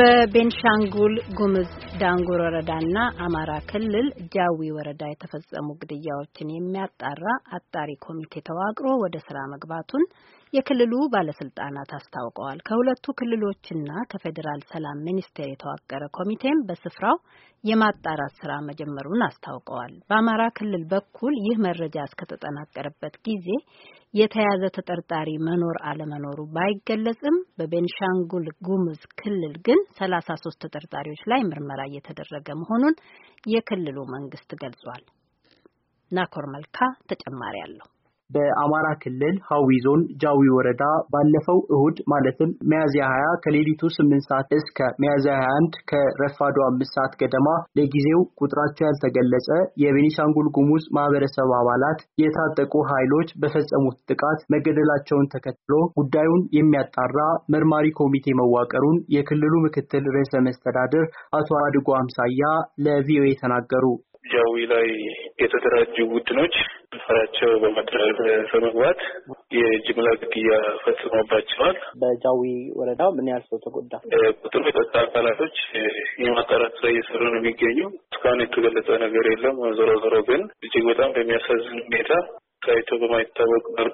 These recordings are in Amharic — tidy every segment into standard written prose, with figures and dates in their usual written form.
በቤንሻንጉል ጉሙዝ ዳንጉር ወረዳና አማራ ክልል ጃዊ ወረዳ የተፈጸሙ ግድያዎችን የሚያጣራ አጣሪ ኮሚቴ ተዋቅሮ ወደ ስራ መግባቱን የክልሉ ባለስልጣናት አስታውቀዋል። ከሁለቱ ክልሎችና ከፌዴራል ሰላም ሚኒስቴር የተዋቀረ ኮሚቴም በስፍራው የማጣራት ስራ መጀመሩን አስታውቀዋል። በአማራ ክልል በኩል ይህ መረጃ እስከተጠናቀረበት ጊዜ የተያዘ ተጠርጣሪ መኖር አለመኖሩ ባይገለጽም በቤንሻንጉል ጉሙዝ ክልል ግን 33 ተጠርጣሪዎች ላይ ምርመራ እየተደረገ መሆኑን የክልሉ መንግስት ገልጿል። ናኮር መልካ ተጨማሪ አለው። በአማራ ክልል ሐዊ ዞን ጃዊ ወረዳ ባለፈው እሁድ ማለትም ሚያዝያ 20 ከሌሊቱ 8 ሰዓት እስከ ሚያዝያ 21 ከረፋዱ 5 ሰዓት ገደማ ለጊዜው ቁጥራቸው ያልተገለጸ የቤኒሻንጉል ጉሙዝ ማህበረሰብ አባላት የታጠቁ ኃይሎች በፈጸሙት ጥቃት መገደላቸውን ተከትሎ ጉዳዩን የሚያጣራ መርማሪ ኮሚቴ መዋቀሩን የክልሉ ምክትል ርዕሰ መስተዳድር አቶ አድጎ አምሳያ ለቪኦኤ ተናገሩ። ጃዊ ላይ የተደራጁ ቡድኖች ፈራቸው በመድረስ በመግባት የጅምላ ግድያ ፈጽሞባቸዋል። በጃዊ ወረዳ ምን ያህል ሰው ተጎዳ? ቁጥሩ የጸጥታ አካላቶች የማጣራት ስራ እየሰሩ ነው የሚገኙ። እስካሁን የተገለጸ ነገር የለም። ዞሮ ግን እጅግ በጣም በሚያሳዝን ሁኔታ ታይቶ በማይታወቅ መልኩ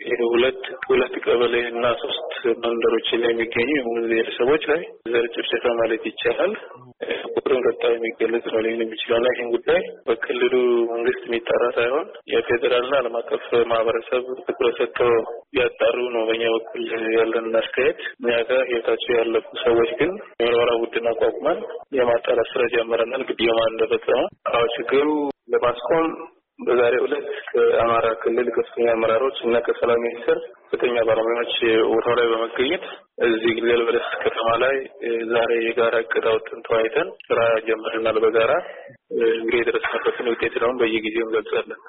ሁለት ቀበሌ እና 3 መንደሮች ላይ የሚገኙ ብሔረሰቦች ላይ ዘር ጭፍጨፋ ማለት ይቻላል ቁጥሩን ቀጣይ የሚገለጽ ነው ሊሆን የሚችለው። ይህን ጉዳይ በክልሉ መንግስት የሚጣራ ሳይሆን የፌዴራልና ዓለም አቀፍ ማህበረሰብ ትኩረት ሰጥተው ያጣሩ ነው በእኛ በኩል ያለን አስተያየት። እኛ ጋር ህይወታቸው ያለፉ ሰዎች ግን የምርመራ ቡድን አቋቁመን የማጣራት ስራ ጀምረናል። ግድያው ማን እንደፈጸመው ችግሩ ለማስቆም በዛሬው ዕለት ከአማራ ክልል ከፍተኛ አመራሮች እና ከሰላም ሚኒስቴር ከፍተኛ ባለሙያዎች ቦታው ላይ በመገኘት እዚህ ግልገል በለስ ከተማ ላይ ዛሬ የጋራ እቅድ አውጥተን ተወያይተን ስራ ጀምረናል። በጋራ እንግዲህ የደረስንበትን ውጤት ደግሞ በየጊዜው እንገልጻለን።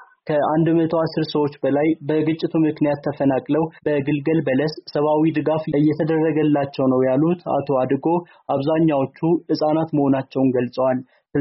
ከ110 ሰዎች በላይ በግጭቱ ምክንያት ተፈናቅለው በግልገል በለስ ሰብአዊ ድጋፍ እየተደረገላቸው ነው ያሉት አቶ አድጎ አብዛኛዎቹ ህጻናት መሆናቸውን ገልጸዋል።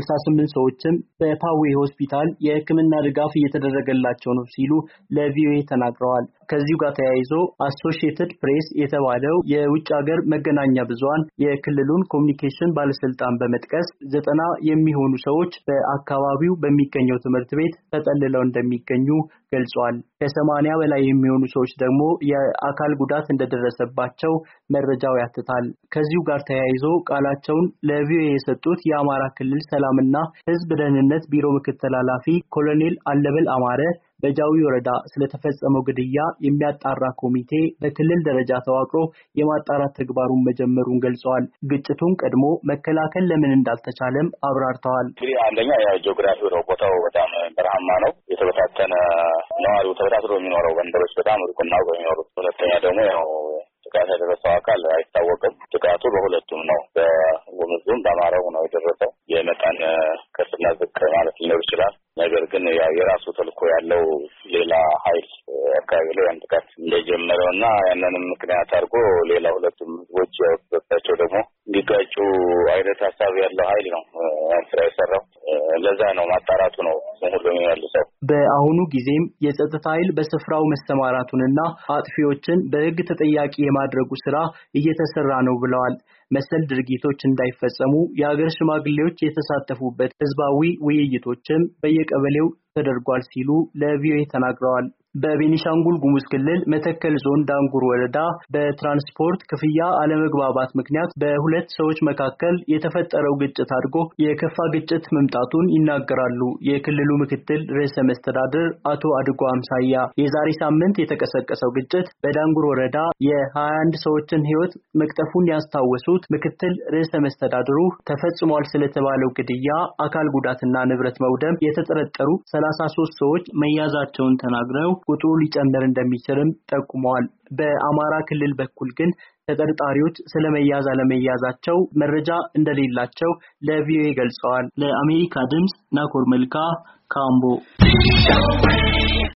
68 ሰዎችም በፓዌ ሆስፒታል የህክምና ድጋፍ እየተደረገላቸው ነው ሲሉ ለቪኦኤ ተናግረዋል። ከዚሁ ጋር ተያይዞ አሶሺየትድ ፕሬስ የተባለው የውጭ ሀገር መገናኛ ብዙሃን የክልሉን ኮሚኒኬሽን ባለስልጣን በመጥቀስ 90 የሚሆኑ ሰዎች በአካባቢው በሚገኘው ትምህርት ቤት ተጠልለው እንደሚገኙ ገልጿል። ከ80 በላይ የሚሆኑ ሰዎች ደግሞ የአካል ጉዳት እንደደረሰባቸው መረጃው ያትታል። ከዚሁ ጋር ተያይዞ ቃላቸውን ለቪኦኤ የሰጡት የአማራ ክልል ሰላምና ህዝብ ደህንነት ቢሮ ምክትል ኃላፊ ኮሎኔል አለበል አማረ በጃዊ ወረዳ ስለተፈጸመው ግድያ የሚያጣራ ኮሚቴ በክልል ደረጃ ተዋቅሮ የማጣራት ተግባሩን መጀመሩን ገልጸዋል። ግጭቱን ቀድሞ መከላከል ለምን እንዳልተቻለም አብራርተዋል። አንደኛ ጂኦግራፊ ነው፣ ቦታው በጣም በረሃማ ነው። የተበታተነ ነዋሪው ተበታትኖ የሚኖረው መንደሮች በጣም ሩቅና የሚኖሩት። ሁለተኛ ደግሞ ጥቃት ያደረሰው አካል አይታወቅም። ጥቃቱ በሁለቱም ነው፣ በጉሙዝም በአማራው ነው የደረሰው። የመጠን ከፍና ዝቅ ማለት ሊኖር ይችላል። ነገር ግን የራሱ ተልኮ ያለው ሌላ ኃይል አካባቢ ላይ አንድ ጥቃት እንደጀመረውና ያንንም ምክንያት አድርጎ ሌላ ሁለቱም ህዝቦች ያወጣቸው ደግሞ ሊጋጩ አይነት ሀሳብ ያለው ኃይል ነው ስራ የሰራው። ለዛ ነው ማጣራቱ ነው ሁሉ የሚያልሰው። በአሁኑ ጊዜም የጸጥታ ኃይል በስፍራው መሰማራቱንና አጥፊዎችን በህግ ተጠያቂ የማድረጉ ስራ እየተሰራ ነው ብለዋል። መሰል ድርጊቶች እንዳይፈጸሙ የሀገር ሽማግሌዎች የተሳተፉበት ህዝባዊ ውይይቶችም በየቀበሌው ተደርጓል ሲሉ ለቪኦኤ ተናግረዋል። በቤኒሻንጉል ጉሙዝ ክልል መተከል ዞን ዳንጉር ወረዳ በትራንስፖርት ክፍያ አለመግባባት ምክንያት በሁለት ሰዎች መካከል የተፈጠረው ግጭት አድርጎ የከፋ ግጭት መምጣቱን ይናገራሉ የክልሉ ምክትል ርዕሰ መስተዳድር አቶ አድጎ አምሳያ። የዛሬ ሳምንት የተቀሰቀሰው ግጭት በዳንጉር ወረዳ የ21 ሰዎችን ህይወት መቅጠፉን ያስታወሱት ምክትል ርዕሰ መስተዳድሩ ተፈጽሟል ስለተባለው ግድያ፣ አካል ጉዳትና ንብረት መውደም የተጠረጠሩ 33 ሰዎች መያዛቸውን ተናግረው ቁጥሩ ሊጨምር እንደሚችልም ጠቁመዋል። በአማራ ክልል በኩል ግን ተጠርጣሪዎች ስለመያዝ አለመያዛቸው መረጃ እንደሌላቸው ለቪኦኤ ገልጸዋል። ለአሜሪካ ድምጽ ናኮር መልካ ካምቦ